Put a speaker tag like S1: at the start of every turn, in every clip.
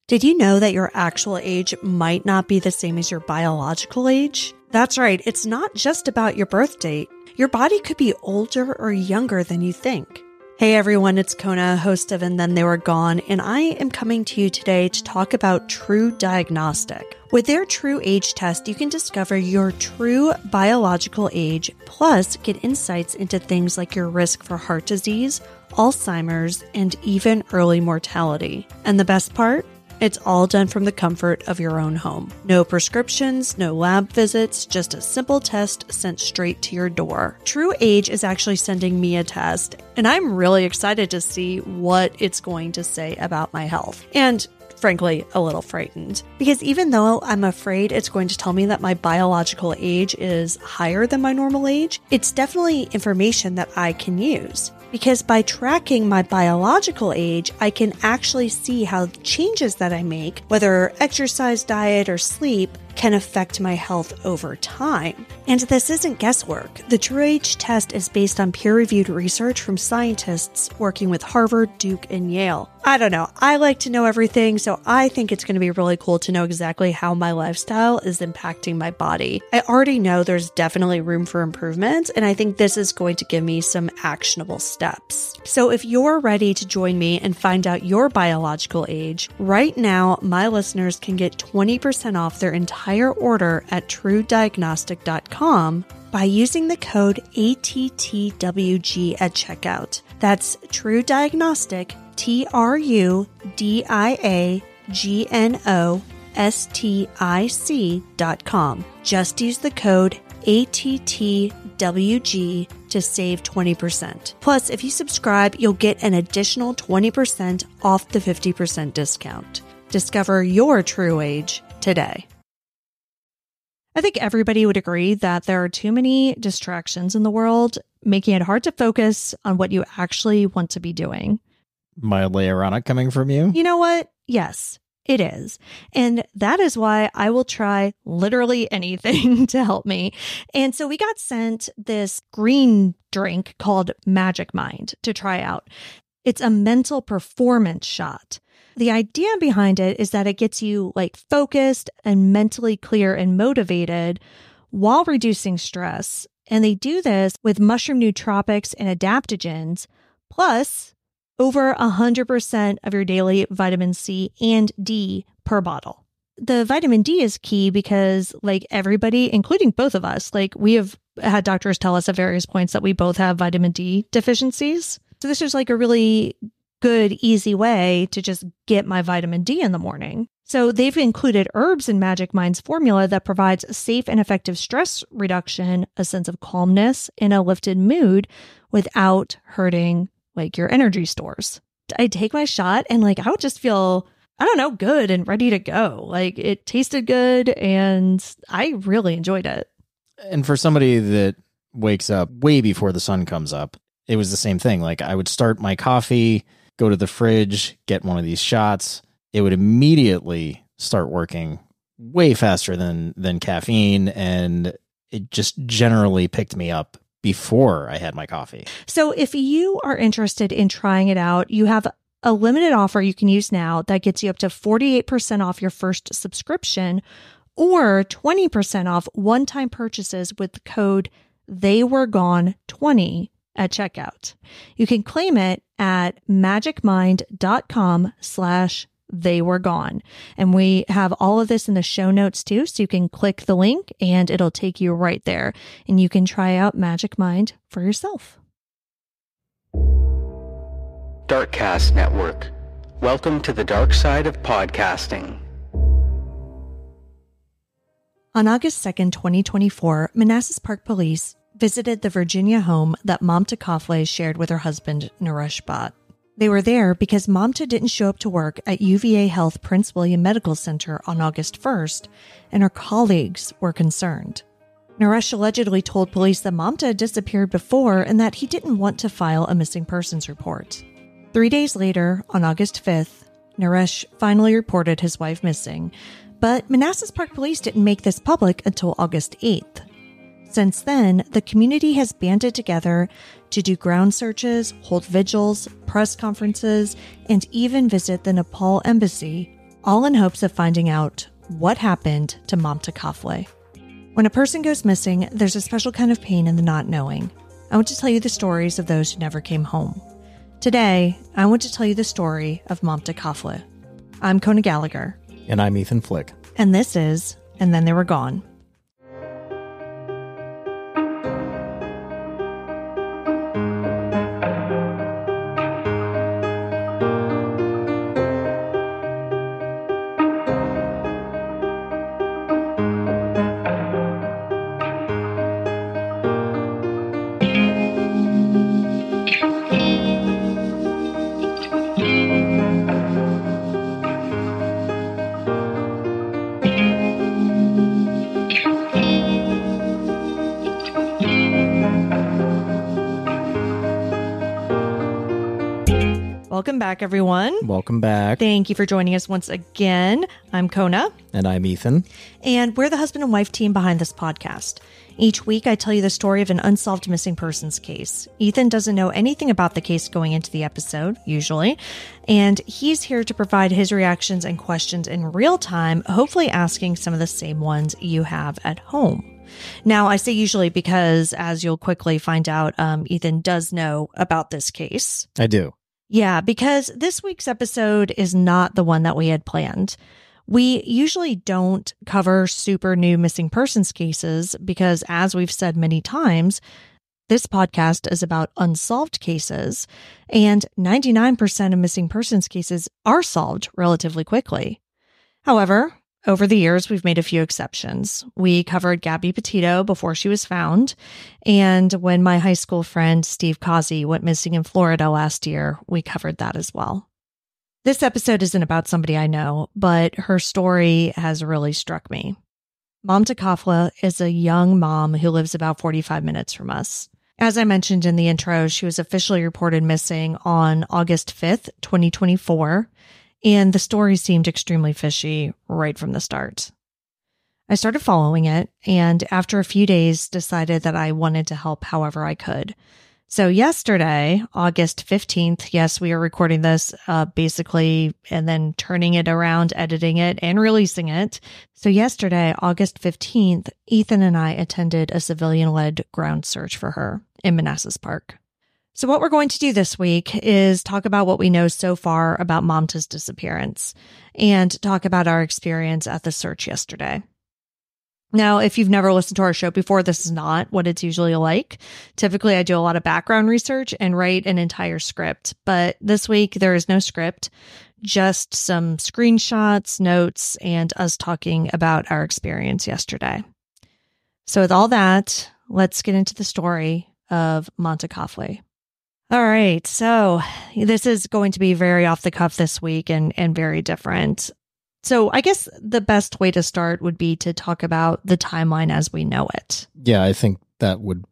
S1: Did you know that your actual age might not be the same as your biological age? That's right, it's not just about your birth date. Your body could be older or younger than you think. Hey everyone, it's Kona, host of And Then They Were Gone, and I am coming to you today to talk about True Diagnostic. With their True Age test, you can discover your true biological age, plus get insights into things like your risk for heart disease, Alzheimer's, and even early mortality. And the best part? It's all done from the comfort of your own home. No prescriptions, no lab visits, just a simple test sent straight to your door. True Age is actually sending me a test, and I'm really excited to see what it's going to say about my health. And frankly, a little frightened. Because even though I'm afraid it's going to tell me that my biological age is higher than my normal age, it's definitely information that I can use. Because by tracking my biological age, I can actually see how changes that I make, whether exercise, diet, or sleep, can affect my health over time. And this isn't guesswork. The True Age test is based on peer-reviewed research from scientists working with Harvard, Duke, and Yale. I don't know. I like to know everything, so I think it's going to be really cool to know exactly how my lifestyle is impacting my body. I already know there's definitely room for improvement, and I think this is going to give me some actionable steps. So if you're ready to join me and find out your biological age, right now, my listeners can get 20% off their entire order at truediagnostic.com by using the code ATTWG at checkout. That's True Diagnostic, TrueDiagnostic.com. Just use the code ATTWG to save 20%. Plus, if you subscribe, you'll get an additional 20% off the 50% discount. Discover your true age today. I think everybody would agree that there are too many distractions in the world, making it hard to focus on what you actually want to be doing.
S2: Mildly ironic coming from you.
S1: You know what? Yes, it is. And that is why I will try literally anything to help me. And so we got sent this green drink called Magic Mind to try out. It's a mental performance shot. The idea behind it is that it gets you focused and mentally clear and motivated while reducing stress. And they do this with mushroom nootropics and adaptogens, plus over 100% of your daily vitamin C and D per bottle. The vitamin D is key because everybody, including both of us, we have had doctors tell us at various points that we both have vitamin D deficiencies. So this is a really good, easy way to just get my vitamin D in the morning. So they've included herbs in Magic Mind's formula that provides a safe and effective stress reduction, a sense of calmness, and a lifted mood without hurting your energy stores. I take my shot and I would just feel, good and ready to go. It tasted good and I really enjoyed it.
S2: And for somebody that wakes up way before the sun comes up, it was the same thing. I would start my coffee, go to the fridge, get one of these shots. It would immediately start working way faster than caffeine. And it just generally picked me up before I had my coffee.
S1: So if you are interested in trying it out, you have a limited offer you can use now that gets you up to 48% off your first subscription or 20% off one-time purchases with the code TheyWereGone20 at checkout. You can claim it at magicmind.com/TheyWereGone. And we have all of this in the show notes too, so you can click the link and it'll take you right there. And you can try out Magic Mind for yourself.
S3: Darkcast Network. Welcome to the dark side of podcasting.
S1: On August 2nd, 2024, Manassas Park Police visited the Virginia home that Mamta Kafle shared with her husband, Naresh Bhatt. They were there because Mamta didn't show up to work at UVA Health Prince William Medical Center on August 1st, and her colleagues were concerned. Naresh allegedly told police that Mamta had disappeared before and that he didn't want to file a missing persons report. 3 days later, on August 5th, Naresh finally reported his wife missing, but Manassas Park Police didn't make this public until August 8th. Since then, the community has banded together to do ground searches, hold vigils, press conferences, and even visit the Nepal embassy, all in hopes of finding out what happened to Mamta Kafle. When a person goes missing, there's a special kind of pain in the not knowing. I want to tell you the stories of those who never came home. Today, I want to tell you the story of Mamta Kafle. I'm Kona Gallagher.
S2: And I'm Ethan Flick.
S1: And this is And Then They Were Gone. Welcome back, everyone.
S2: Welcome back.
S1: Thank you for joining us once again. I'm Kona.
S2: And I'm Ethan.
S1: And we're the husband and wife team behind this podcast. Each week, I tell you the story of an unsolved missing persons case. Ethan doesn't know anything about the case going into the episode, usually, and he's here to provide his reactions and questions in real time, hopefully asking some of the same ones you have at home. Now, I say usually because, as you'll quickly find out, Ethan does know about this case.
S2: I do.
S1: Yeah, because this week's episode is not the one that we had planned. We usually don't cover super new missing persons cases because, as we've said many times, this podcast is about unsolved cases, and 99% of missing persons cases are solved relatively quickly. However, over the years, we've made a few exceptions. We covered Gabby Petito before she was found, and when my high school friend Steve Causey went missing in Florida last year, we covered that as well. This episode isn't about somebody I know, but her story has really struck me. Mamta Kafle is a young mom who lives about 45 minutes from us. As I mentioned in the intro, she was officially reported missing on August 5th, 2024, and the story seemed extremely fishy right from the start. I started following it, and after a few days, decided that I wanted to help however I could. So yesterday, August 15th, yes, we are recording this basically and then turning it around, editing it, and releasing it. So yesterday, August 15th, Ethan and I attended a civilian-led ground search for her in Manassas Park. So what we're going to do this week is talk about what we know so far about Mamta's disappearance and talk about our experience at the search yesterday. Now, if you've never listened to our show before, this is not what it's usually like. Typically, I do a lot of background research and write an entire script, but this week there is no script, just some screenshots, notes, and us talking about our experience yesterday. So with all that, let's get into the story of Mamta Kafle. All right, so this is going to be very off the cuff this week and very different. So I guess the best way to start would be to talk about the timeline as we know it.
S2: Yeah, I think that would,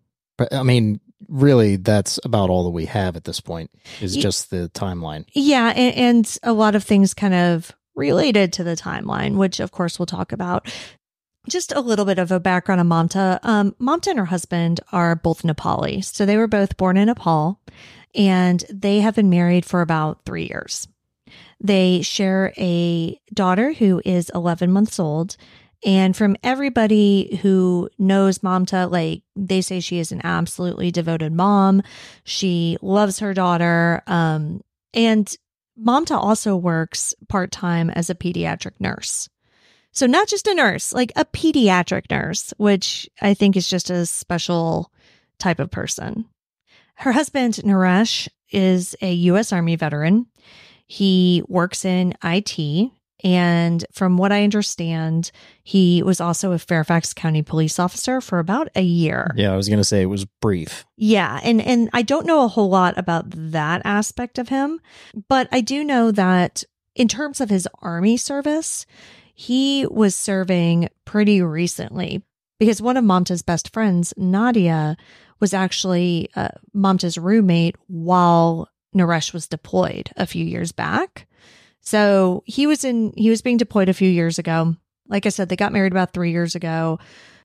S2: really, that's about all that we have at this point is just the timeline.
S1: Yeah, and a lot of things kind of related to the timeline, which of course we'll talk about. Just a little bit of a background on Mamta. Mamta and her husband are both Nepali. So they were both born in Nepal, and they have been married for about 3 years. They share a daughter who is 11 months old. And from everybody who knows Mamta, they say she is an absolutely devoted mom. She loves her daughter. And Mamta also works part-time as a pediatric nurse. So not just a nurse, like a pediatric nurse, which I think is just a special type of person. Her husband, Naresh, is a U.S. Army veteran. He works in IT, and from what I understand, he was also a Fairfax County police officer for about a year.
S2: Yeah, I was going to say it was brief.
S1: Yeah, and I don't know a whole lot about that aspect of him, but I do know that in terms of his Army service, he was serving pretty recently because one of Mamta's best friends, Nadia, was actually Mamta's roommate while Naresh was deployed a few years back. So he was being deployed a few years ago. Like I said, they got married about 3 years ago.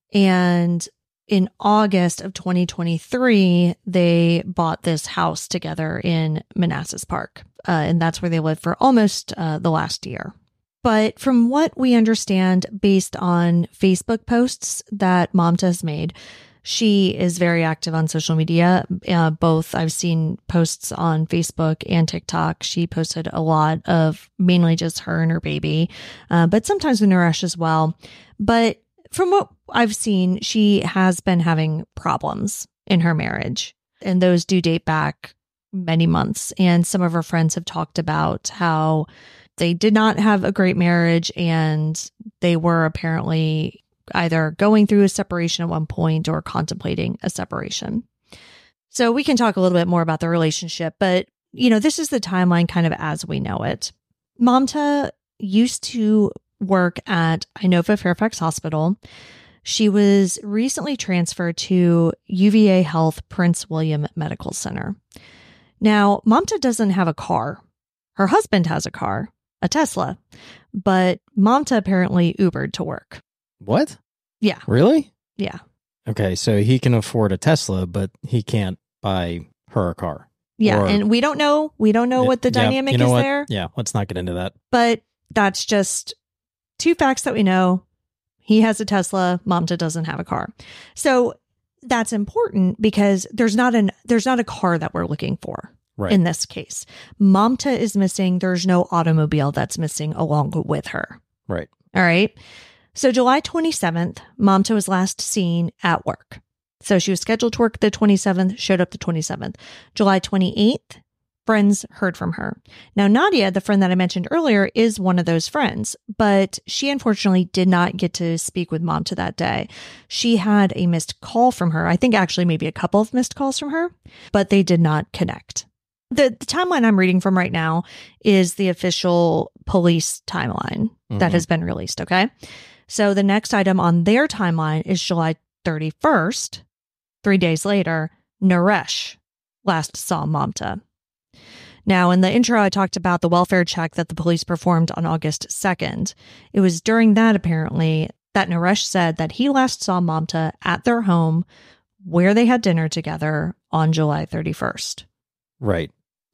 S1: And in August of 2023, they bought this house together in Manassas Park. And that's where they lived for almost the last year. But from what we understand, based on Facebook posts that Mamta has made, she is very active on social media. Both I've seen posts on Facebook and TikTok. She posted a lot of mainly just her and her baby, but sometimes with Naresh as well. But from what I've seen, she has been having problems in her marriage, and those do date back many months. And some of her friends have talked about how they did not have a great marriage, and they were apparently either going through a separation at one point or contemplating a separation. So we can talk a little bit more about the relationship, but this is the timeline kind of as we know it. Mamta used to work at Inova Fairfax Hospital. She was recently transferred to UVA Health Prince William Medical Center. Now, Mamta doesn't have a car. Her husband has a car, a Tesla, but Mamta apparently Ubered to work.
S2: What?
S1: Yeah.
S2: Really?
S1: Yeah.
S2: Okay, so he can afford a Tesla, but he can't buy her a car.
S1: Yeah, and we don't know what the dynamic is there.
S2: Yeah, let's not get into that.
S1: But that's just two facts that we know. He has a Tesla, Mamta doesn't have a car. So that's important because there's not a car that we're looking for.
S2: Right.
S1: In this case. Mamta is missing. There's no automobile that's missing along with her.
S2: Right.
S1: All right. So July 27th, Mamta was last seen at work. So she was scheduled to work the 27th, showed up the 27th. July 28th, friends heard from her. Now, Nadia, the friend that I mentioned earlier, is one of those friends, but she unfortunately did not get to speak with Mamta that day. She had a missed call from her. I think actually maybe a couple of missed calls from her, but they did not connect. The timeline I'm reading from right now is the official police timeline that has been released, okay? So the next item on their timeline is July 31st. 3 days later, Naresh last saw Mamta. Now, in the intro, I talked about the welfare check that the police performed on August 2nd. It was during that, apparently, that Naresh said that he last saw Mamta at their home where they had dinner together on July 31st.
S2: Right.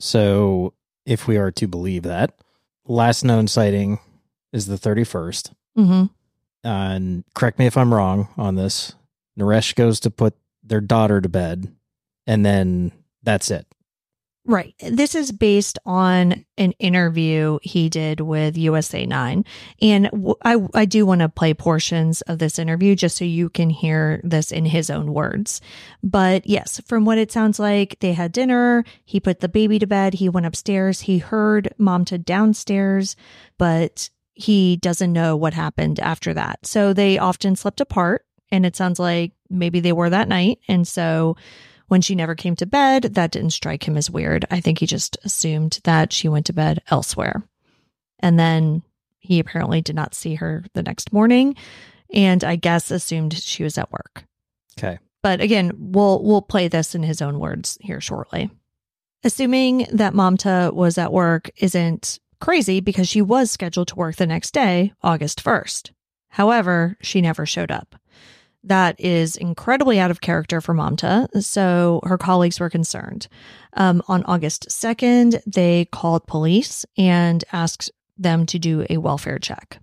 S2: So if we are to believe that, last known sighting is the 31st.
S1: Mm-hmm.
S2: And correct me if I'm wrong on this. Naresh goes to put their daughter to bed, and then that's it.
S1: Right. This is based on an interview he did with USA 9. And I do want to play portions of this interview just so you can hear this in his own words. But yes, from what it sounds like, they had dinner. He put the baby to bed. He went upstairs. He heard Mamta downstairs, but he doesn't know what happened after that. So they often slept apart. And it sounds like maybe they were that night. And so when she never came to bed, that didn't strike him as weird. I think he just assumed that she went to bed elsewhere. And then he apparently did not see her the next morning, and I guess assumed she was at work.
S2: Okay.
S1: But again, we'll play this in his own words here shortly. Assuming that Mamta was at work isn't crazy because she was scheduled to work the next day, August 1st. However, she never showed up. That is incredibly out of character for Mamta, so her colleagues were concerned. On August 2nd, they called police and asked them to do a welfare check.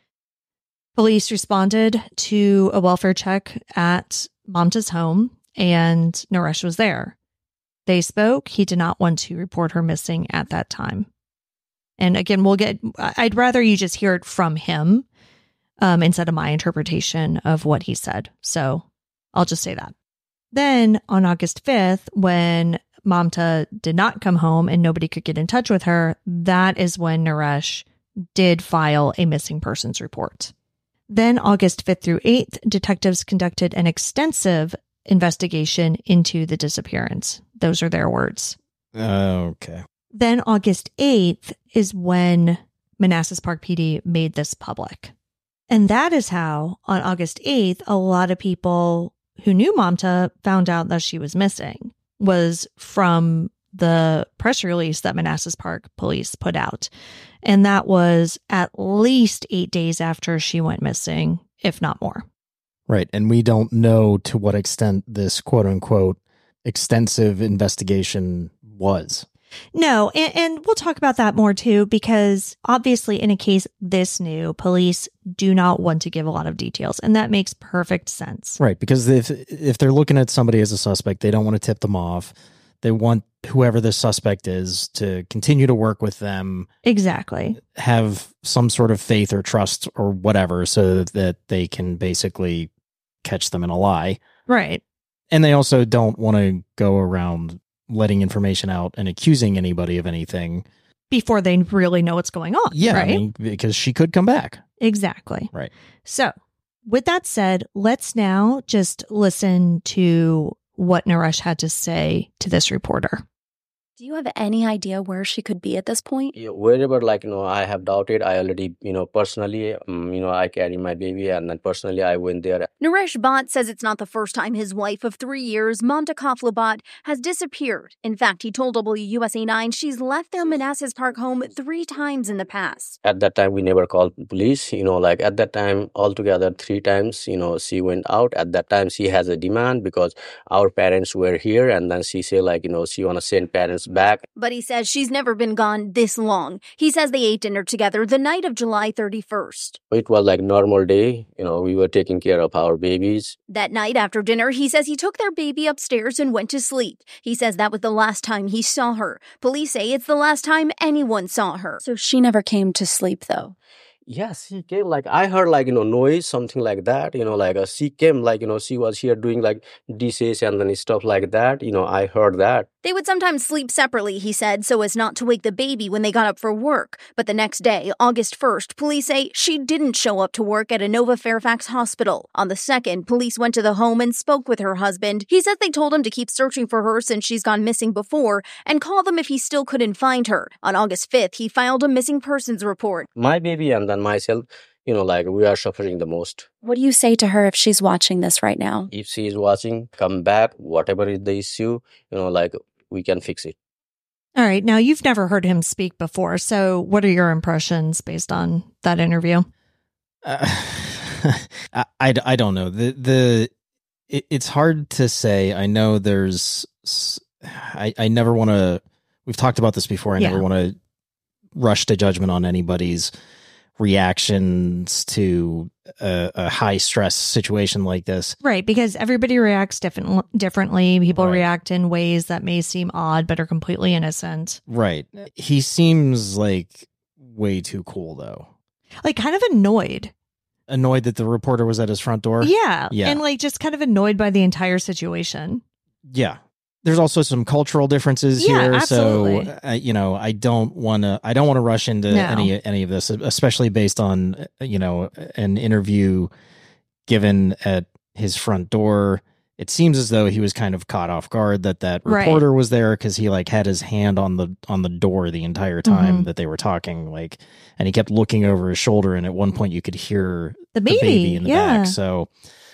S1: Police responded to a welfare check at Mamta's home, and Naresh was there. They spoke. He did not want to report her missing at that time. And again, I'd rather you just hear it from him instead of my interpretation of what he said. So I'll just say that. Then on August 5th, when Mamta did not come home and nobody could get in touch with her, that is when Naresh did file a missing persons report. Then August 5th through 8th, detectives conducted an extensive investigation into the disappearance. Those are their words.
S2: Okay.
S1: Then August 8th is when Manassas Park PD made this public. And that is how, on August 8th, a lot of people who knew Mamta found out that she was missing, was from the press release that Manassas Park Police put out. And that was at least 8 days after she went missing, if not more.
S2: Right. And we don't know to what extent this quote unquote extensive investigation was.
S1: No, and we'll talk about that more too, because obviously in a case this new, police do not want to give a lot of details, and that makes perfect sense.
S2: Right, because if they're looking at somebody as a suspect, they don't want to tip them off. They want whoever the suspect is to continue to work with them.
S1: Exactly.
S2: Have some sort of faith or trust or whatever so that they can basically catch them in a lie.
S1: Right.
S2: And they also don't want to go around letting information out and accusing anybody of anything
S1: before they really know what's going on.
S2: Yeah,
S1: right?
S2: I mean, because she could come back.
S1: Exactly.
S2: Right.
S1: So, with that said, let's now just listen to what Naresh had to say to this reporter.
S4: Do you have any idea where she could be at this point?
S5: Yeah, wherever, I have doubted, I already, personally, I carry my baby, and then personally I went there.
S4: Naresh Bhatt says it's not the first time his wife of 3 years, Mamta Kafla Bhatt, has disappeared. In fact, he told WUSA 9 she's left their Manassas Park home 3 times in the past.
S5: At that time, we never called police, at that time, altogether 3 times, she went out. At that time, she has a demand because our parents were here, and then she said, she want to send parents back.
S4: But he says she's never been gone this long. He says they ate dinner together the night of July 31st.
S5: It was like normal day. We were taking care of our babies.
S4: That night after dinner, he says he took their baby upstairs and went to sleep. He says that was the last time he saw her. Police say it's the last time anyone saw her.
S6: So she never came to sleep, though?
S5: Yes, she came, I heard, noise, something like that, she came, she was here doing, dishes and then stuff like that, I heard that.
S4: They would sometimes sleep separately, he said, so as not to wake the baby when they got up for work. But the next day, August 1st, police say she didn't show up to work at Inova Fairfax Hospital. On the 2nd, police went to the home and spoke with her husband. He says they told him to keep searching for her since she's gone missing before and call them if he still couldn't find her. On August 5th, he filed a missing persons report.
S5: My baby and then myself, we are suffering the most.
S6: What do you say to her if she's watching this right now?
S5: If she is watching, come back, whatever is the issue, we can fix it.
S1: All right. Now, you've never heard him speak before. So what are your impressions based on that interview?
S2: I don't know. It's hard to say. I know there's, I never want to, we've talked about this before. I never want to rush to judgment on anybody's reactions to a high stress situation like this.
S1: Right, because everybody reacts differently. People react in ways that may seem odd but are completely innocent.
S2: Right. He seems like way too cool, though.
S1: Like kind of annoyed.
S2: Annoyed that the reporter was at his front door?
S1: Yeah. And just kind of annoyed by the entire situation.
S2: Yeah. There's also some cultural differences here,
S1: absolutely.
S2: So I don't want to rush into any of this, especially based on an interview given at his front door. It seems as though he was kind of caught off guard that reporter was there because he had his hand on the door the entire time that they were talking, and he kept looking over his shoulder, and at one point you could hear the baby in the back. So,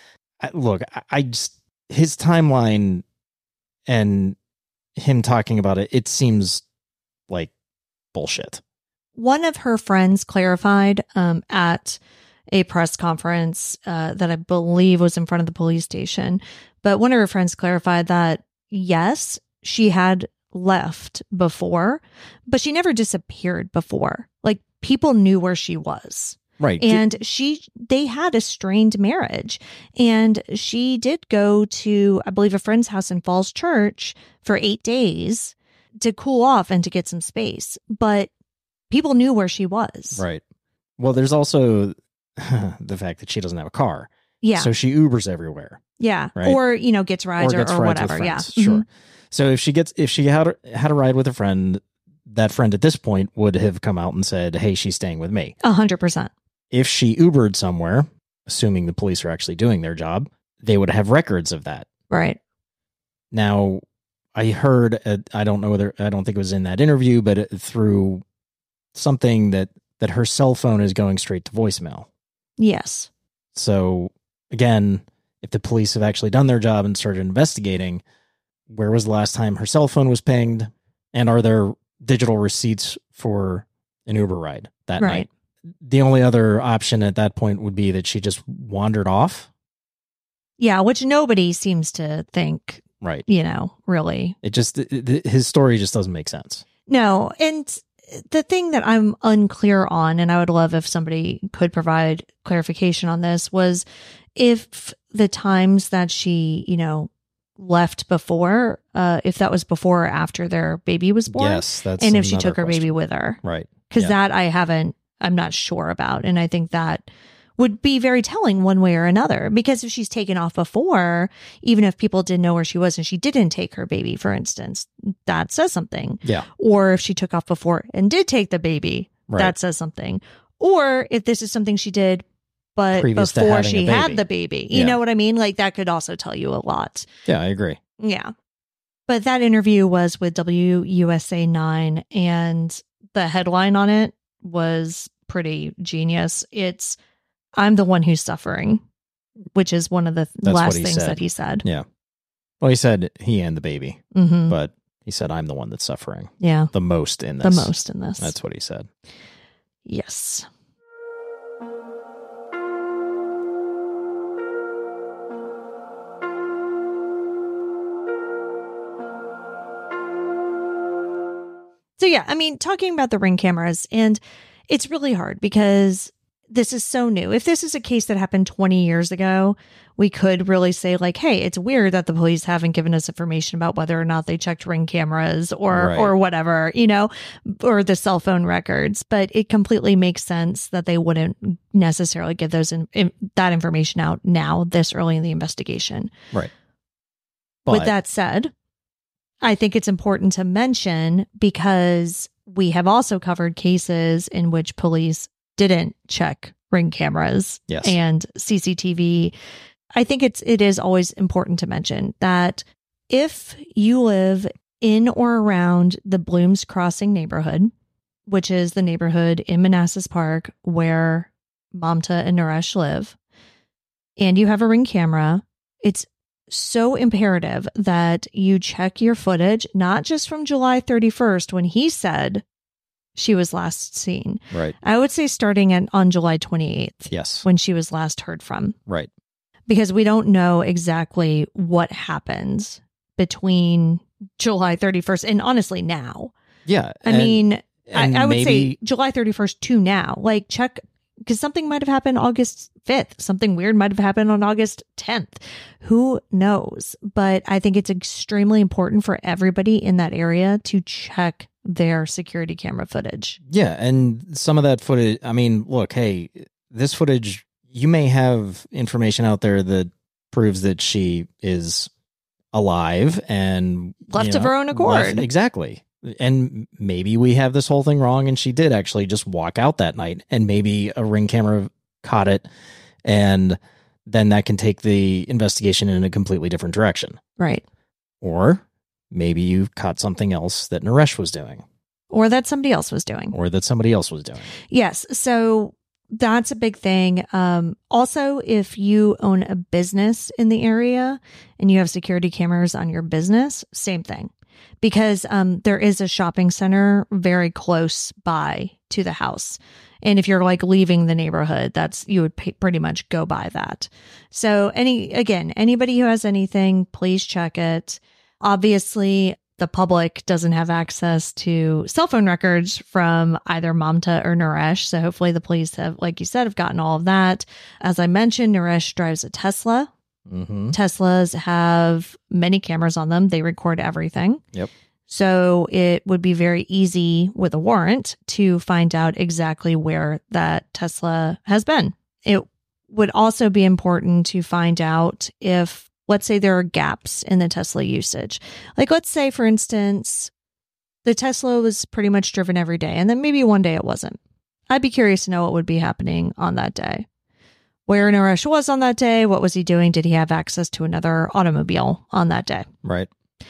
S2: I just his timeline. And him talking about it seems like bullshit.
S1: One of her friends clarified at a press conference that I believe was in front of the police station. But one of her friends clarified that, yes, she had left before, but she never disappeared before. People knew where she was.
S2: Right.
S1: And they had a strained marriage, and she did go to, I believe, a friend's house in Falls Church for 8 days to cool off and to get some space. But people knew where she was.
S2: Right. Well, there's also the fact that she doesn't have a car.
S1: Yeah.
S2: So she Ubers everywhere.
S1: Yeah.
S2: Right?
S1: Or, gets rides or whatever. Yeah.
S2: Sure. Mm-hmm. So if she had a ride with a friend, that friend at this point would have come out and said, hey, she's staying with me.
S1: 100%.
S2: If she Ubered somewhere, assuming the police are actually doing their job, they would have records of that.
S1: Right.
S2: Now, I heard, I don't think it was in that interview, but through something that her cell phone is going straight to voicemail.
S1: Yes.
S2: So, again, if the police have actually done their job and started investigating, where was the last time her cell phone was pinged? And are there digital receipts for an Uber ride that night? The only other option at that point would be that she just wandered off.
S1: Yeah, which nobody seems to think,
S2: right?
S1: Really.
S2: It just his story just doesn't make sense.
S1: No. And the thing that I'm unclear on, and I would love if somebody could provide clarification on this, was if the times that she, left before, if that was before or after their baby was born.
S2: Yes, that's
S1: and if she
S2: another
S1: took her baby
S2: question.
S1: with her.
S2: Right.
S1: Because
S2: Yeah.
S1: that I'm not sure about. And I think that would be very telling one way or another. Because if she's taken off before, even if people didn't know where she was and she didn't take her baby, for instance, that says something.
S2: Yeah.
S1: Or if she took off before and did take the baby,
S2: Right.
S1: that says something. Or if this is something she did, but
S2: Previous to
S1: before
S2: having
S1: she
S2: a
S1: had
S2: baby.
S1: the baby.
S2: Yeah.
S1: You know what I mean? Like that could also tell you a lot.
S2: Yeah, I agree.
S1: Yeah. But that interview was with WUSA 9, and the headline on it was pretty genius. It's, I'm the one who's suffering, which is one of the
S2: That's
S1: last
S2: what he
S1: things
S2: said.
S1: that he said.
S2: Yeah. Well, he said he and the baby,
S1: Mm-hmm.
S2: but he said, I'm the one that's suffering
S1: Yeah.
S2: the most in
S1: The
S2: this.
S1: most in this.
S2: That's what he said.
S1: Yes. So yeah, I mean, talking about the Ring cameras, and it's really hard because this is so new. If this is a case that happened 20 years ago, we could really say like, hey, it's weird that the police haven't given us information about whether or not they checked Ring cameras or
S2: Right.
S1: or whatever, or the cell phone records. But it completely makes sense that they wouldn't necessarily give that information out now, this early in the investigation.
S2: Right.
S1: With that said, I think it's important to mention because we have also covered cases in which police didn't check Ring cameras
S2: Yes.
S1: and CCTV. I think it is always important to mention that if you live in or around the Blooms Crossing neighborhood, which is the neighborhood in Manassas Park where Mamta and Naresh live, and you have a Ring camera, it's so imperative that you check your footage, not just from July 31st when he said she was last seen.
S2: Right.
S1: I would say starting on July 28th
S2: Yes.
S1: when she was last heard from,
S2: Right.
S1: because we don't know exactly what happened between July 31st and honestly now.
S2: Yeah.
S1: I mean,
S2: and
S1: I would say
S2: maybe-
S1: July 31st to now. Like check, because something might have happened August 5th. Something weird might have happened on August 10th. Who knows? But I think it's extremely important for everybody in that area to check their security camera footage.
S2: Yeah. And some of that footage, I mean, look, hey, this footage, you may have information out there that proves that she is alive and
S1: Left of her own accord.
S2: Exactly. And maybe we have this whole thing wrong and she did actually just walk out that night and maybe a Ring camera caught it, and then that can take the investigation in a completely different direction.
S1: Right.
S2: Or maybe you caught something else that Naresh was doing
S1: Or that somebody else was doing.
S2: or that somebody else was doing.
S1: Yes. So that's a big thing. Also, if you own a business in the area and you have security cameras on your business, same thing. Because there is a shopping center very close by to the house. And if you're like leaving the neighborhood, you would pretty much go by that. So anybody who has anything, please check it. Obviously, the public doesn't have access to cell phone records from either Mamta or Naresh. So hopefully the police have, like you said, have gotten all of that. As I mentioned, Naresh drives a Tesla.
S2: Mm-hmm.
S1: Teslas have many cameras on them. They record everything.
S2: Yep.
S1: So it would be very easy with a warrant to find out exactly where that Tesla has been. It would also be important to find out if, let's say, there are gaps in the Tesla usage. Like, let's say, for instance, the Tesla was pretty much driven every day, and then maybe one day it wasn't. I'd be curious to know what would be happening on that day. Where Naresh was on that day, what was he doing? Did he have access to another automobile on that day?
S2: Right.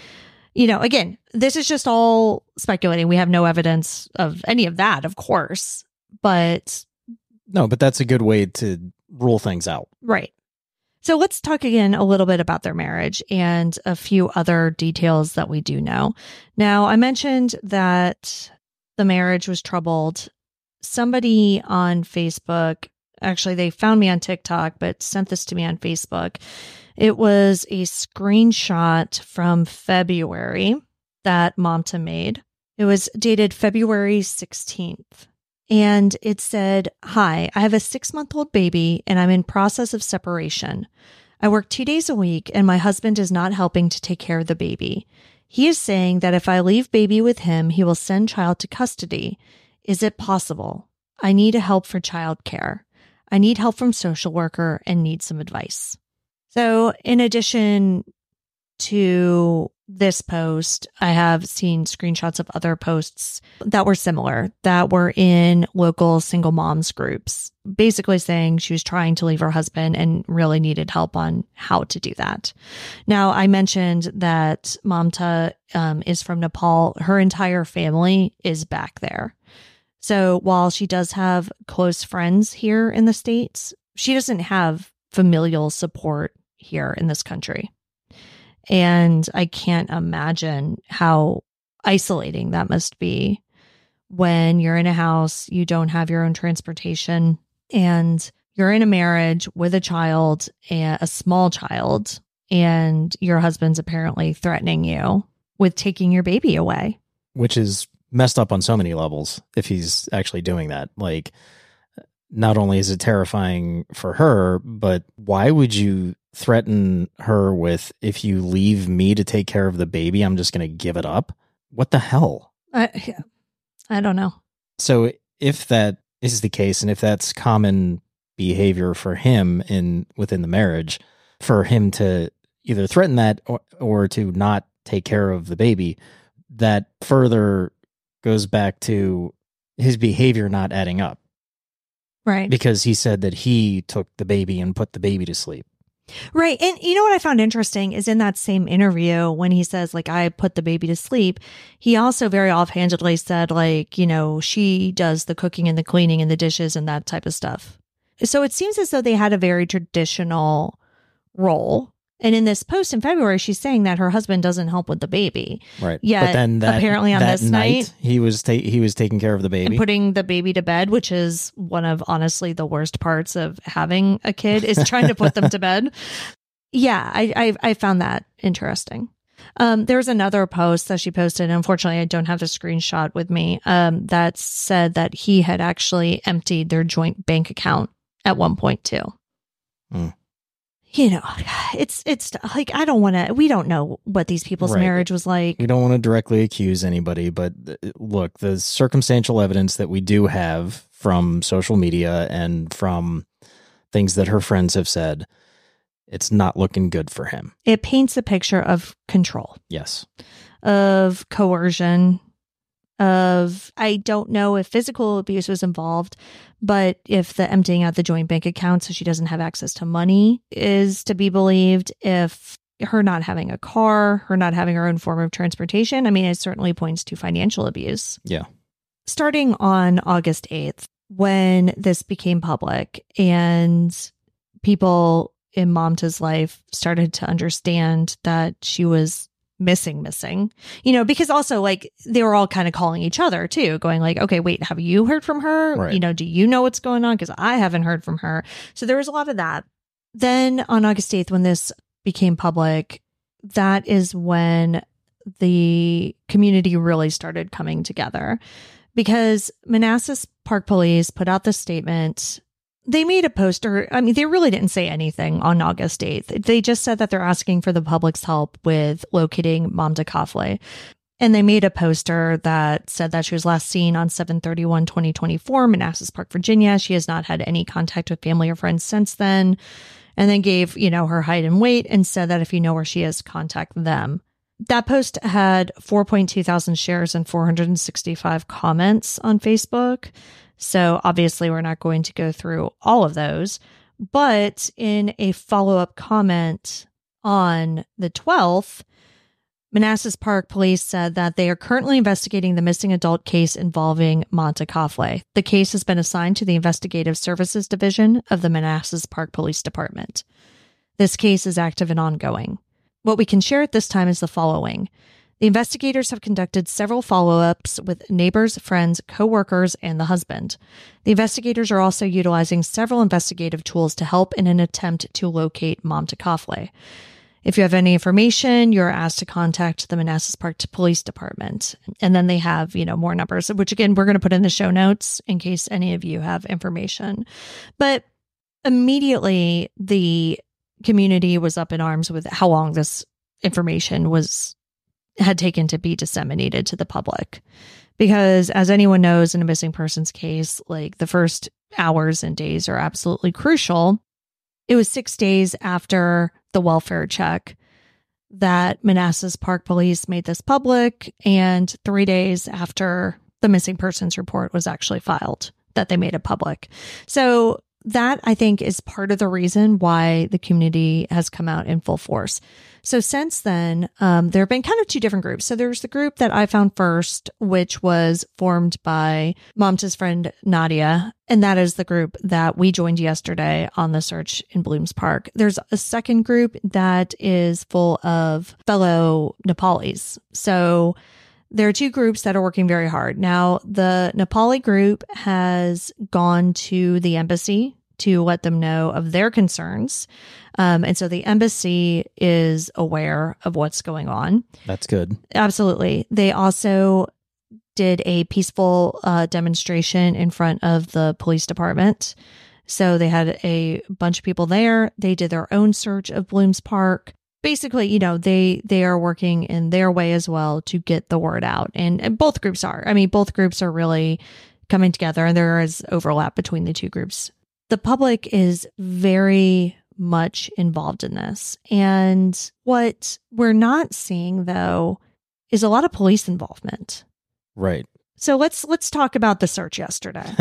S1: Again, this is just all speculating. We have no evidence of any of that, of course, but
S2: No, but that's a good way to rule things out.
S1: right. So let's talk again a little bit about their marriage and a few other details that we do know. Now, I mentioned that the marriage was troubled. Somebody on Facebook, actually, they found me on TikTok, but sent this to me on Facebook. It was a screenshot from February that Mamta made. It was dated February 16th. And it said, "Hi, I have a 6-month-old baby and I'm in process of separation. I work 2 days a week and my husband is not helping to take care of the baby. He is saying that if I leave baby with him, he will send child to custody. Is it possible? I need help for childcare. I need help from social worker and need some advice." So in addition to this post, I have seen screenshots of other posts that were similar, that were in local single moms groups, basically saying she was trying to leave her husband and really needed help on how to do that. Now, I mentioned that Mamta is from Nepal. Her entire family is back there. So while she does have close friends here in the States, she doesn't have familial support here in this country. And I can't imagine how isolating that must be when you're in a house, you don't have your own transportation, and you're in a marriage with a child, a small child, and your husband's apparently threatening you with taking your baby away.
S2: Which is messed up on so many levels if he's actually doing that. Like, not only is it terrifying for her, but why would you threaten her with, if you leave me to take care of the baby, I'm just going to give it up? What the hell?
S1: I don't know.
S2: So if that is the case, and if that's common behavior for him within the marriage, for him to either threaten that or to not take care of the baby, that further goes back to his behavior not adding up.
S1: Right.
S2: Because he said that he took the baby and put the baby to sleep.
S1: Right. And you know what I found interesting is in that same interview, when he says, like, I put the baby to sleep, he also very offhandedly said, like, you know, she does the cooking and the cleaning and the dishes and that type of stuff. So it seems as though they had a very traditional role. And in this post in February, she's saying that her husband doesn't help with the baby.
S2: Right.
S1: Yeah.
S2: But then
S1: apparently on this night,
S2: he was taking care of the baby
S1: and putting the baby to bed, which is one of honestly the worst parts of having a kid, is trying to put them to bed. Yeah, I found that interesting. There's another post that she posted. And unfortunately, I don't have the screenshot with me. That said that he had actually emptied their joint bank account at one point too. You know, it's like, we don't know what these people's marriage was like.
S2: We don't want to directly accuse anybody, but look, the circumstantial evidence that we do have from social media and from things that her friends have said, it's not looking good for him.
S1: It paints a picture of control.
S2: Yes.
S1: Of coercion, of, I don't know if physical abuse was involved, but if the emptying out the joint bank account so she doesn't have access to money is to be believed, if her not having a car, her not having her own form of transportation, I mean, it certainly points to financial abuse.
S2: Yeah.
S1: Starting on August 8th, when this became public and people in Mamta's life started to understand that she was missing, you know, because also, like, they were all kind of calling each other too, going like, okay, wait, have you heard from her?
S2: Right.
S1: You know, do you know what's going on? Because I haven't heard from her. So there was a lot of that. Then on August 8th, when this became public, that is when the community really started coming together, because Manassas Park Police put out this statement. They made a poster. I mean, they really didn't say anything on August 8th. They just said that they're asking for the public's help with locating Mamta Kafle. And they made a poster that said that she was last seen on 7/31/2024, Manassas Park, Virginia. She has not had any contact with family or friends since then. And then gave, you know, her height and weight and said that if you know where she is, contact them. That post had 4.2 thousand shares and 465 comments on Facebook. So obviously we're not going to go through all of those, but in a follow-up comment on the 12th, Manassas Park Police said that they are currently investigating the missing adult case involving Mamta Kafle. The case has been assigned to the Investigative Services Division of the Manassas Park Police Department. This case is active and ongoing. What we can share at this time is the following. The investigators have conducted several follow-ups with neighbors, friends, co-workers, and the husband. The investigators are also utilizing several investigative tools to help in an attempt to locate Mamta Kafle. If you have any information, you're asked to contact the Manassas Park Police Department. And then they have, more numbers, which again, we're going to put in the show notes in case any of you have information. But immediately the community was up in arms with how long this information had taken to be disseminated to the public. Because as anyone knows in a missing persons case, like the first hours and days are absolutely crucial. It was 6 days after the welfare check that Manassas Park Police made this public, and 3 days after the missing persons report was actually filed that they made it public. So that, I think, is part of the reason why the community has come out in full force. So since then, there have been kind of two different groups. So there's the group that I found first, which was formed by Mamta's friend Nadia. And that is the group that we joined yesterday on the search in Blooms Park. There's a second group that is full of fellow Nepalis. So there are two groups that are working very hard. Now, the Nepali group has gone to the embassy to let them know of their concerns. And so the embassy is aware of what's going on.
S2: That's good.
S1: Absolutely. They also did a peaceful demonstration in front of the police department. So they had a bunch of people there. They did their own search of Blooms Park. Basically, they are working in their way as well to get the word out. And both groups are. I mean, both groups are really coming together, and there is overlap between the two groups. The public is very much involved in this. And what we're not seeing, though, is a lot of police involvement.
S2: Right.
S1: So let's talk about the search yesterday.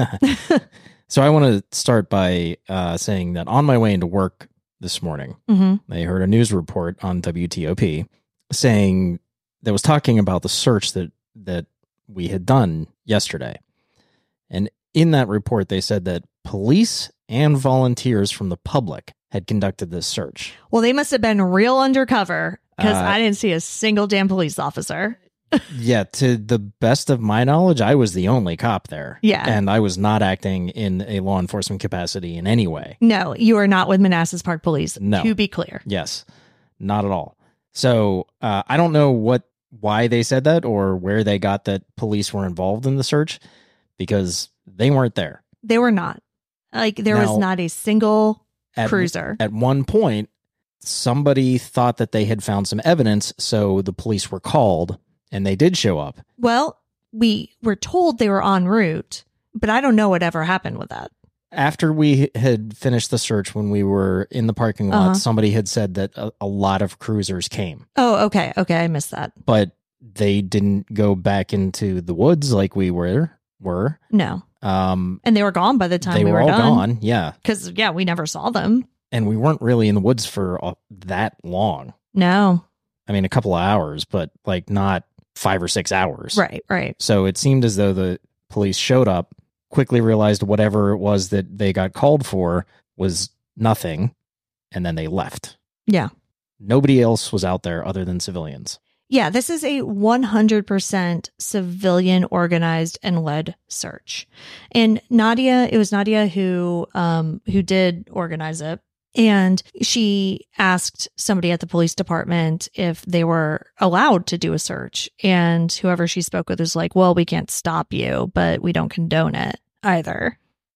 S2: So I want to start by saying that on my way into work this morning, I heard a news report on WTOP saying that was talking about the search that we had done yesterday. And in that report, they said that police and volunteers from the public had conducted this search.
S1: Well, they must have been real undercover because I didn't see a single damn police officer.
S2: Yeah, to the best of my knowledge, I was the only cop there.
S1: Yeah.
S2: And I was not acting in a law enforcement capacity in any way.
S1: No, you are not with Manassas Park Police,
S2: No.
S1: to be clear.
S2: Yes, not at all. So I don't know why they said that or where they got that police were involved in the search, because they weren't there.
S1: They were not. Like, there was not a single cruiser.
S2: At one point, somebody thought that they had found some evidence, so the police were called, and they did show up.
S1: Well, we were told they were en route, but I don't know what ever happened with that.
S2: After we had finished the search, when we were in the parking lot, somebody had said that a lot of cruisers came.
S1: Oh, okay. Okay, I missed that.
S2: But they didn't go back into the woods like we were.
S1: No. And they were gone by the time we were
S2: all
S1: done.
S2: gone, yeah.
S1: Because, we never saw them.
S2: And we weren't really in the woods for that long.
S1: No.
S2: I mean, a couple of hours, but like not 5 or 6 hours.
S1: Right.
S2: So it seemed as though the police showed up, quickly realized whatever it was that they got called for was nothing, and then they left.
S1: Yeah.
S2: Nobody else was out there other than civilians.
S1: Yeah, this is a 100% civilian organized and led search. And it was Nadia who did organize it. And she asked somebody at the police department if they were allowed to do a search. And whoever she spoke with was like, well, we can't stop you, but we don't condone it either.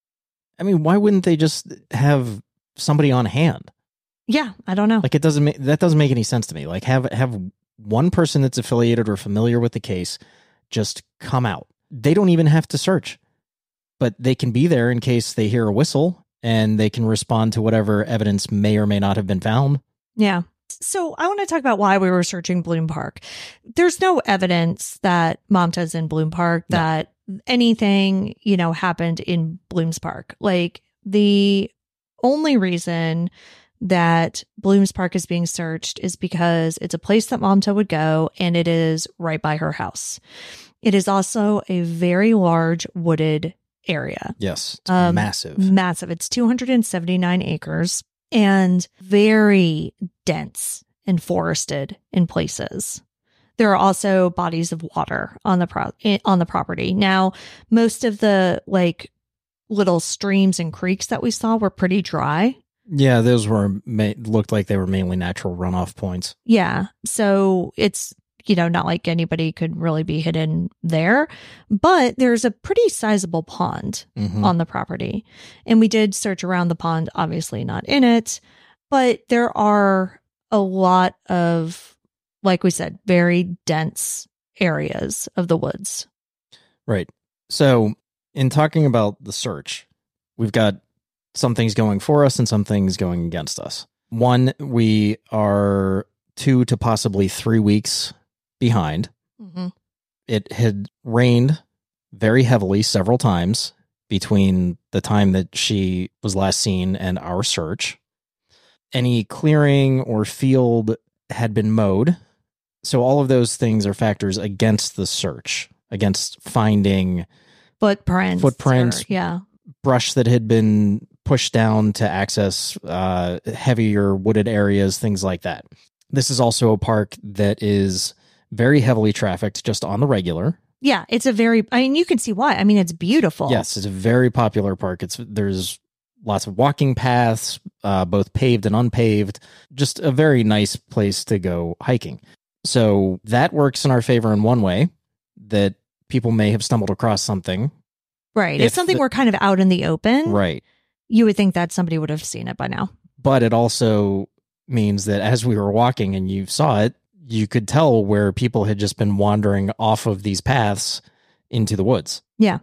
S2: I mean, why wouldn't they just have somebody on hand?
S1: Yeah, I don't know.
S2: Like, that doesn't make any sense to me. Like, have one person that's affiliated or familiar with the case just come out. They don't even have to search, but they can be there in case they hear a whistle, and they can respond to whatever evidence may or may not have been found.
S1: Yeah. So I want to talk about why we were searching Bloom Park. There's no evidence that Mamta's in Bloom Park, that anything, happened in Blooms Park. Like, the only reason that Blooms Park is being searched is because it's a place that Mamta would go, and it is right by her house. It is also a very large wooded area.
S2: Yes, it's massive.
S1: Massive. It's 279 acres and very dense and forested in places. There are also bodies of water on the property. Now, most of the little streams and creeks that we saw were pretty dry.
S2: Yeah, those were looked like they were mainly natural runoff points.
S1: Yeah. So it's, not like anybody could really be hidden there, but there's a pretty sizable pond on the property. And we did search around the pond, obviously not in it, but there are a lot of, like we said, very dense areas of the woods.
S2: Right. So in talking about the search, we've got some things going for us and some things going against us. One, we are 2 to possibly 3 weeks behind. It had rained very heavily several times between the time that she was last seen and our search. Any clearing or field had been mowed. So all of those things are factors against the search, against finding
S1: Footprints.
S2: or, brush that had been pushed down to access heavier wooded areas, things like that. This is also a park that is very heavily trafficked just on the regular.
S1: Yeah, it's you can see why. I mean, it's beautiful.
S2: Yes, it's a very popular park. There's lots of walking paths, both paved and unpaved. Just a very nice place to go hiking. So that works in our favor in one way, that people may have stumbled across something.
S1: Right. If something were kind of out in the open,
S2: right,
S1: you would think that somebody would have seen it by now.
S2: But it also means that as we were walking and you saw it, you could tell where people had just been wandering off of these paths into the woods.
S1: Yeah.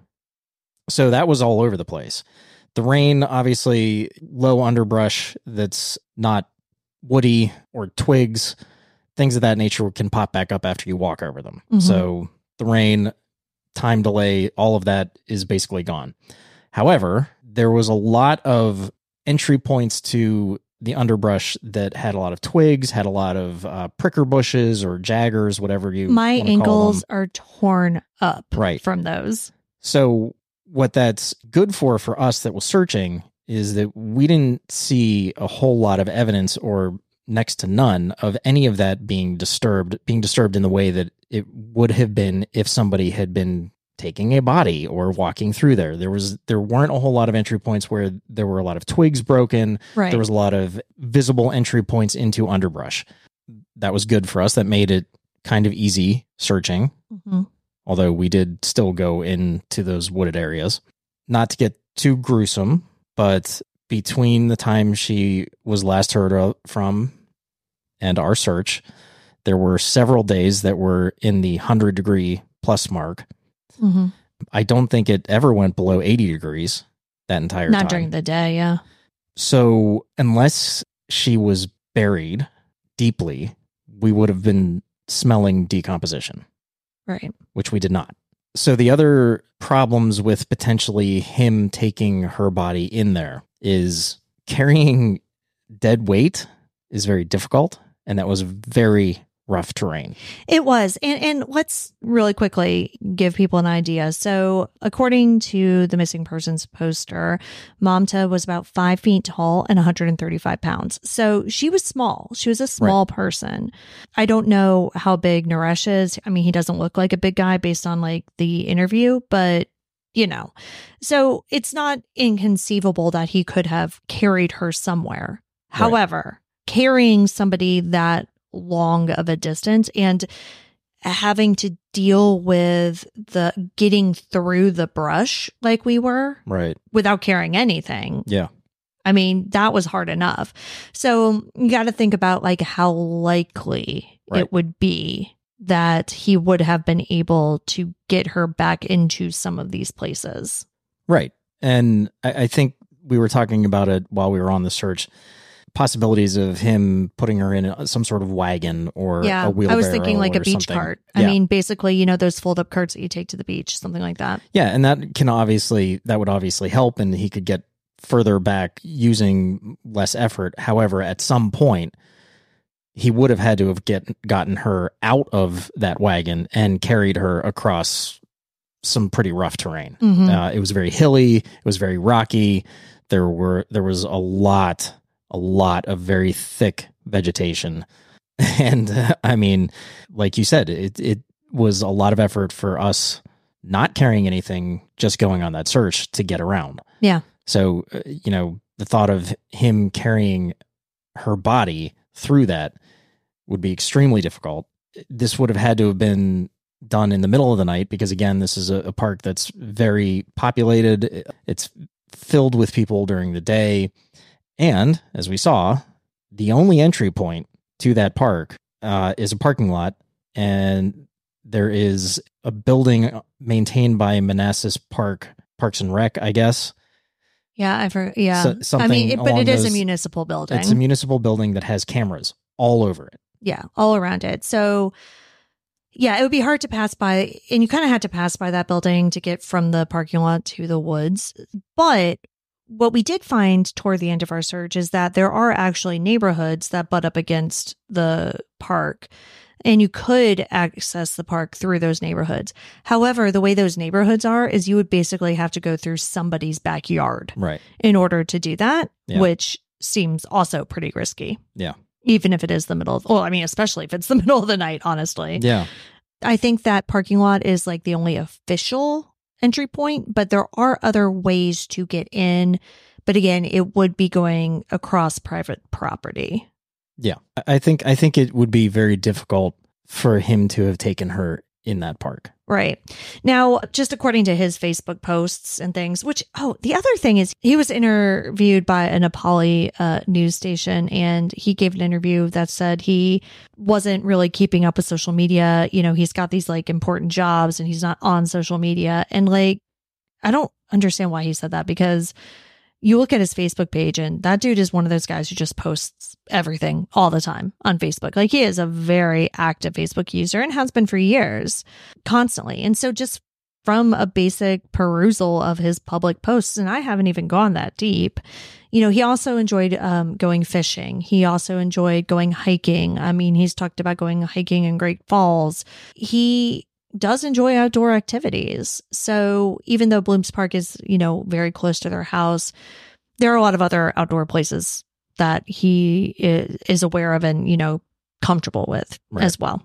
S2: So that was all over the place. The rain, obviously, low underbrush that's not woody or twigs, things of that nature can pop back up after you walk over them. So the rain, time delay, all of that is basically gone. However, there was a lot of entry points to the underbrush that had a lot of twigs, had a lot of pricker bushes or jaggers, whatever you
S1: My
S2: wanna call
S1: ankles
S2: them.
S1: are torn up
S2: Right.
S1: from those.
S2: So what that's good for us that was searching is that we didn't see a whole lot of evidence or next to none of any of that being disturbed in the way that it would have been if somebody had been taking a body or walking through there. There weren't a whole lot of entry points where there were a lot of twigs broken.
S1: Right.
S2: There was a lot of visible entry points into underbrush. That was good for us. That made it kind of easy searching. Although we did still go into those wooded areas. Not to get too gruesome, but between the time she was last heard from and our search, there were several days that were in the 100-degree plus mark. I don't think it ever went below 80 degrees that entire time.
S1: Not during the day, yeah.
S2: So unless she was buried deeply, we would have been smelling decomposition.
S1: Right.
S2: Which we did not. So the other problems with potentially him taking her body in there is carrying dead weight is very difficult, and that was very rough terrain.
S1: It was. And let's really quickly give people an idea. So according to the missing persons poster, Mamta was about 5 feet tall and 135 pounds. So she was small. She was a small person. I don't know how big Naresh is. I mean, he doesn't look like a big guy based on like the interview, but so it's not inconceivable that he could have carried her somewhere.
S2: Right.
S1: However, carrying somebody that long of a distance and having to deal with the getting through the brush like we were without carrying anything.
S2: Yeah.
S1: I mean, that was hard enough. So you got to think about like how likely it would be that he would have been able to get her back into some of these places.
S2: Right. And I think we were talking about it while we were on the search. Possibilities of him putting her in some sort of wagon or a wheelbarrow.
S1: I was thinking like a beach
S2: something.
S1: cart. I mean, basically, those fold up carts that you take to the beach, something like that.
S2: Yeah, and that would obviously help, and he could get further back using less effort. However, at some point, he would have had to have gotten her out of that wagon and carried her across some pretty rough terrain. It was very hilly. It was very rocky. There was a lot of very thick vegetation. And I mean, like you said, it was a lot of effort for us not carrying anything, just going on that search to get around.
S1: Yeah.
S2: So, the thought of him carrying her body through that would be extremely difficult. This would have had to have been done in the middle of the night because, again, this is a park that's very populated. It's filled with people during the day. And as we saw, the only entry point to that park is a parking lot. And there is a building maintained by Manassas Parks and Rec, I guess.
S1: Yeah, yeah.
S2: So,
S1: I mean, but it is a municipal building.
S2: It's a municipal building that has cameras all over it.
S1: Yeah, all around it. So, yeah, it would be hard to pass by. And you kind of had to pass by that building to get from the parking lot to the woods. But what we did find toward the end of our search is that there are actually neighborhoods that butt up against the park. And you could access the park through those neighborhoods. However, the way those neighborhoods are is you would basically have to go through somebody's backyard in order to do that, which seems also pretty risky.
S2: Yeah.
S1: Even if it is the middle of, especially if it's the middle of the night, honestly.
S2: Yeah.
S1: I think that parking lot is like the only official entry point, but there are other ways to get in. But again, it would be going across private property.
S2: Yeah, I think it would be very difficult for him to have taken her in that park.
S1: Right. Now, just according to his Facebook posts and things, which, the other thing is he was interviewed by a Nepali news station, and he gave an interview that said he wasn't really keeping up with social media. You know, he's got these like important jobs and he's not on social media. And like, I don't understand why he said that, because you look at his Facebook page and that dude is one of those guys who just posts everything all the time on Facebook. Like, he is a very active Facebook user and has been for years, constantly. And so just from a basic perusal of his public posts, and I haven't even gone that deep, you know, he also enjoyed going fishing. He also enjoyed going hiking. I mean, he's talked about going hiking in Great Falls. He does enjoy outdoor activities. So even though Blooms Park is, you know, very close to their house, there are a lot of other outdoor places that he is aware of and, you know, comfortable with as well.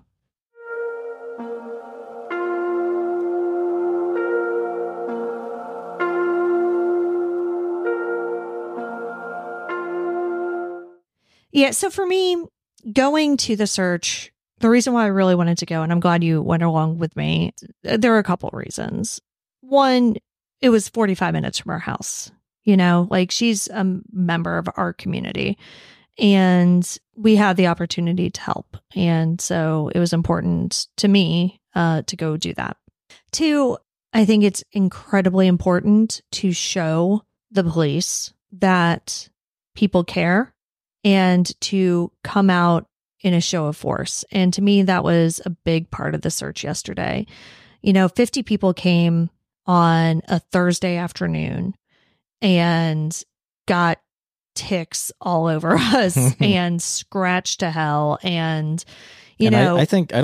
S1: Yeah. So for me, going to the search, the reason why I really wanted to go, and I'm glad you went along with me, there are a couple of reasons. One, it was 45 minutes from our house. You know, like, she's a member of our community and we had the opportunity to help. And so it was important to me to go do that. Two, I think it's incredibly important to show the police that people care and to come out in a show of force. And to me, that was a big part of the search yesterday. You know, 50 people came on a Thursday afternoon and got ticks all over us and scratched to hell. And, I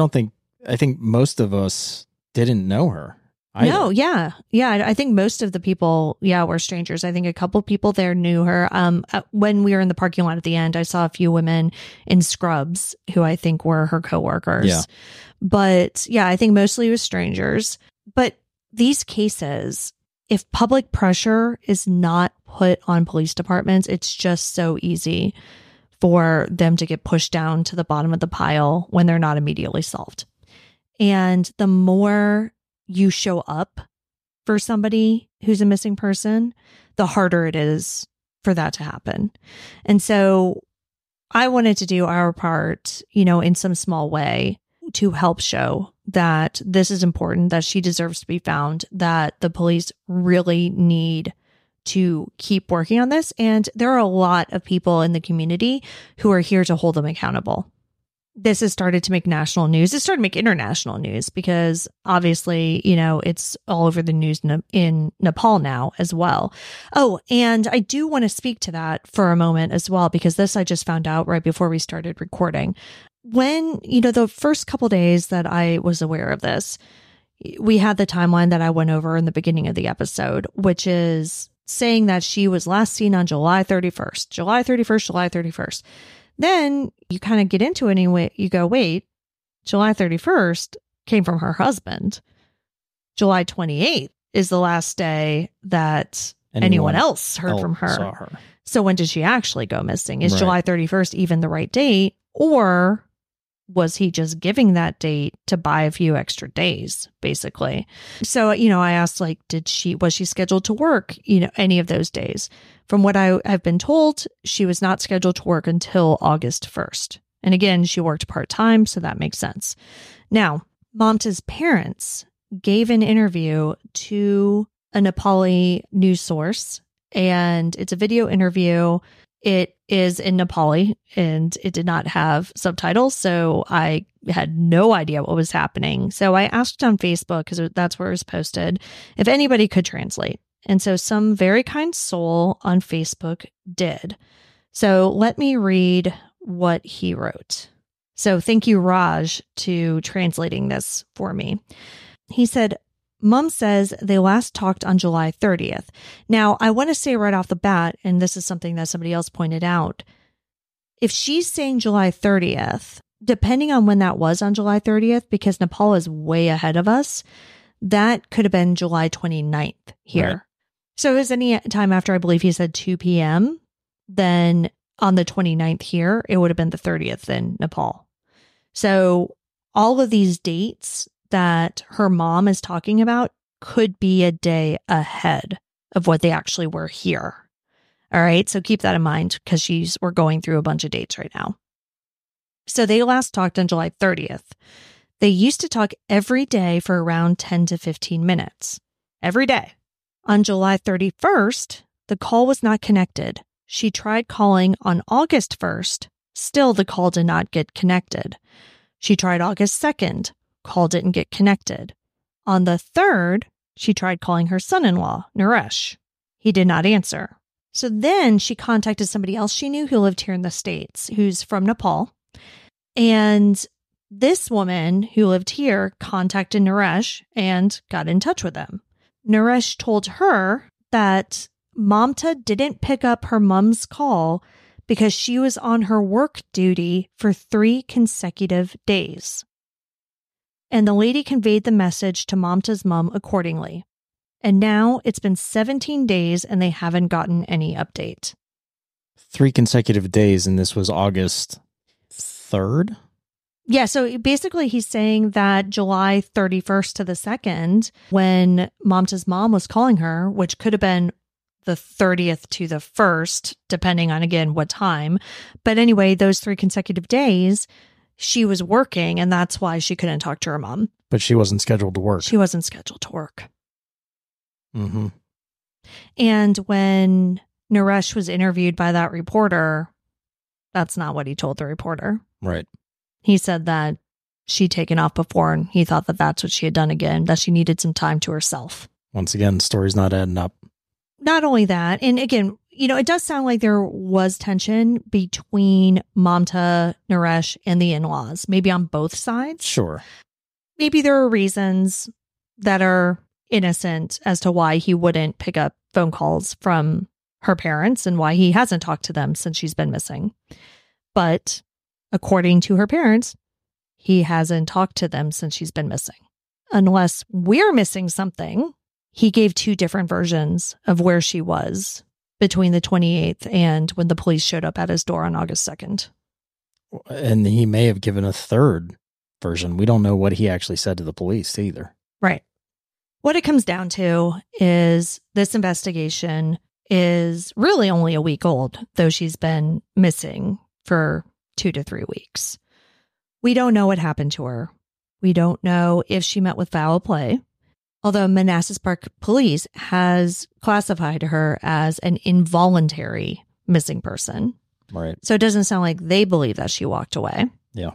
S1: think most of us didn't know her. No, yeah. I think most of the people, were strangers. I think a couple people there knew her. When we were in the parking lot at the end, I saw a few women in scrubs who I think were her coworkers.
S2: Yeah.
S1: But I think mostly it was strangers. But these cases, if public pressure is not put on police departments, it's just so easy for them to get pushed down to the bottom of the pile when they're not immediately solved. And the more you show up for somebody who's a missing person, the harder it is for that to happen. And so I wanted to do our part, in some small way to help show that this is important, that she deserves to be found, that the police really need to keep working on this. And there are a lot of people in the community who are here to hold them accountable. This has started to make national news. It started to make international news because obviously, it's all over the news in Nepal now as well. Oh, and I do want to speak to that for a moment as well, because this I just found out right before we started recording. When, the first couple days that I was aware of this, we had the timeline that I went over in the beginning of the episode, which is saying that she was last seen on July 31st, July 31st. Then you kind of get into it anyway. You go, wait, July 31st came from her husband. July 28th is the last day that anyone else heard from her.
S2: Saw her.
S1: So when did she actually go missing? Is
S2: Right.
S1: July 31st even the right date? Or was he just giving that date to buy a few extra days, basically? So, I asked, like, was she scheduled to work, any of those days? From what I have been told, she was not scheduled to work until August 1st. And again, she worked part-time, so that makes sense. Now, Mamta's parents gave an interview to a Nepali news source, and it's a video interview. It is in Nepali, and it did not have subtitles, so I had no idea what was happening. So I asked on Facebook, because that's where it was posted, if anybody could translate. And so some very kind soul on Facebook did. So let me read what he wrote. So thank you, Raj, to translating this for me. He said, Mom says they last talked on July 30th. Now, I want to say right off the bat, and this is something that somebody else pointed out, if she's saying July 30th, depending on when that was on July 30th, because Nepal is way ahead of us, that could have been July 29th here. Right. So it was any time after, I believe he said 2 p.m., then on the 29th here, it would have been the 30th in Nepal. So all of these dates that her mom is talking about could be a day ahead of what they actually were here. All right. So keep that in mind, because we're going through a bunch of dates right now. So they last talked on July 30th. They used to talk every day for around 10 to 15 minutes. Every day. On July 31st, the call was not connected. She tried calling on August 1st. Still, the call did not get connected. She tried August 2nd. Call didn't get connected. On the 3rd, she tried calling her son-in-law, Naresh. He did not answer. So then she contacted somebody else she knew who lived here in the States, who's from Nepal. And this woman who lived here contacted Naresh and got in touch with him. Naresh told her that Mamta didn't pick up her mom's call because she was on her work duty for 3 consecutive days. And the lady conveyed the message to Mamta's mom accordingly. And now it's been 17 days and they haven't gotten any update.
S2: 3 consecutive days, and this was August 3rd?
S1: Yeah, so basically he's saying that July 31st to the 2nd, when Mamta's mom was calling her, which could have been the 30th to the 1st, depending on, again, what time. But anyway, those 3 consecutive days, she was working, and that's why she couldn't talk to her mom.
S2: But she wasn't scheduled to work.
S1: She wasn't scheduled to work.
S2: Mm-hmm.
S1: And when Naresh was interviewed by that reporter, that's not what he told the reporter.
S2: Right.
S1: He said that she'd taken off before, and he thought that that's what she had done again, that she needed some time to herself.
S2: Once again, story's not adding up.
S1: Not only that, and again, it does sound like there was tension between Mamta, Naresh, and the in-laws, maybe on both sides.
S2: Sure.
S1: Maybe there are reasons that are innocent as to why he wouldn't pick up phone calls from her parents and why he hasn't talked to them since she's been missing. But according to her parents, he hasn't talked to them since she's been missing. Unless we're missing something, he gave 2 different versions of where she was between the 28th and when the police showed up at his door on August 2nd.
S2: And he may have given a 3rd version. We don't know what he actually said to the police either.
S1: Right. What it comes down to is this investigation is really only a week old, though she's been missing for 2 to 3 weeks. We don't know what happened to her. We don't know if she met with foul play, although Manassas Park Police has classified her as an involuntary missing person.
S2: Right.
S1: So it doesn't sound like they believe that she walked away.
S2: Yeah.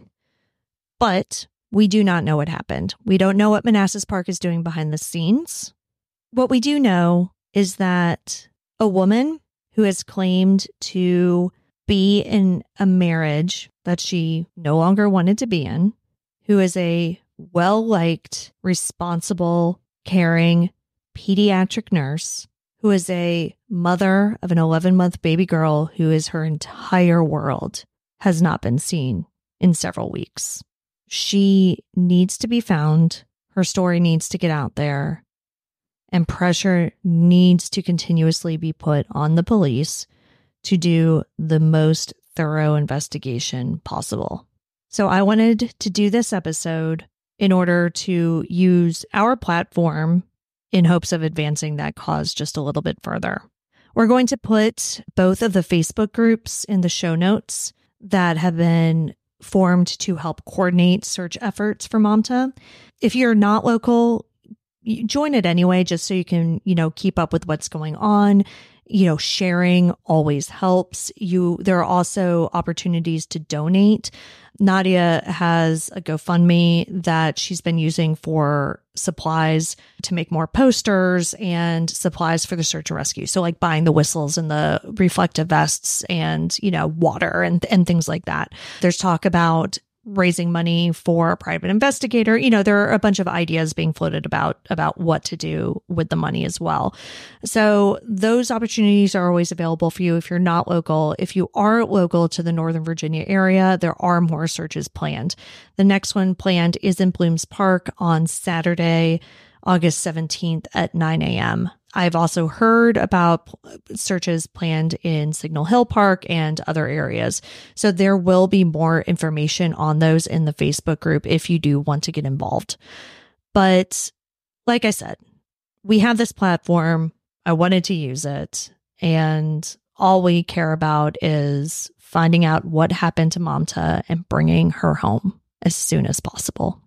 S1: But we do not know what happened. We don't know what Manassas Park is doing behind the scenes. What we do know is that a woman who has claimed to be in a marriage that she no longer wanted to be in, who is a well-liked, responsible, caring pediatric nurse, who is a mother of an 11-month baby girl who is her entire world, has not been seen in several weeks. She needs to be found. Her story needs to get out there. and pressure needs to continuously be put on the police to do the most thorough investigation possible. So I wanted to do this episode in order to use our platform in hopes of advancing that cause just a little bit further. We're going to put both of the Facebook groups in the show notes that have been formed to help coordinate search efforts for Mamta. If you're not local, join it anyway, just so you can, keep up with what's going on. Sharing always helps. There are also opportunities to donate. Nadia has a GoFundMe that she's been using for supplies to make more posters and supplies for the search and rescue. So like buying the whistles and the reflective vests and, water and things like that. There's talk about raising money for a private investigator. There are a bunch of ideas being floated about what to do with the money as well. So those opportunities are always available for you if you're not local. If you are local to the Northern Virginia area, there are more searches planned. The next one planned is in Blooms Park on Saturday, August 17th at 9 a.m. I've also heard about searches planned in Signal Hill Park and other areas. So there will be more information on those in the Facebook group if you do want to get involved. But like I said, we have this platform. I wanted to use it. And all we care about is finding out what happened to Mamta and bringing her home as soon as possible.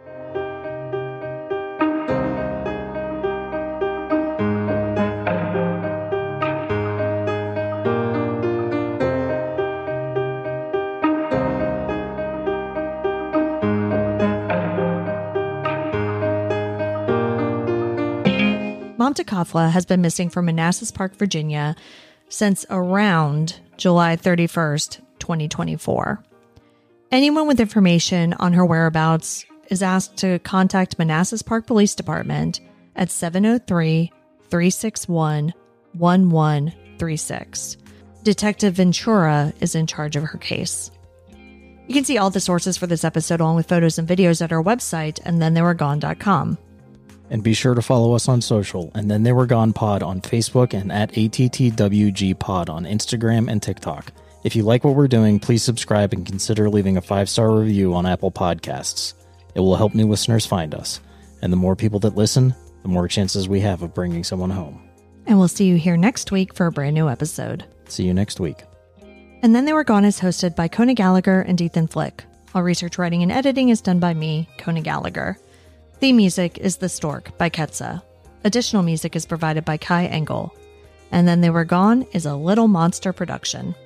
S1: Mamta Kafla has been missing from Manassas Park, Virginia since around July 31st, 2024. Anyone with information on her whereabouts is asked to contact Manassas Park Police Department at 703-361-1136. Detective Ventura is in charge of her case. You can see all the sources for this episode along with photos and videos at our website, andthentheyweregone.com.
S2: And be sure to follow us on social, and Then They Were Gone Pod on Facebook and at ATTWG Pod on Instagram and TikTok. If you like what we're doing, please subscribe and consider leaving a 5-star review on Apple Podcasts. It will help new listeners find us. And the more people that listen, the more chances we have of bringing someone home.
S1: And we'll see you here next week for a brand new episode.
S2: See you next week.
S1: And Then They Were Gone is hosted by Kona Gallagher and Ethan Flick. All research, writing, and editing is done by me, Kona Gallagher. Theme music is The Stork by Ketsa. Additional music is provided by Kai Engel. And Then They Were Gone is a Little Monster production.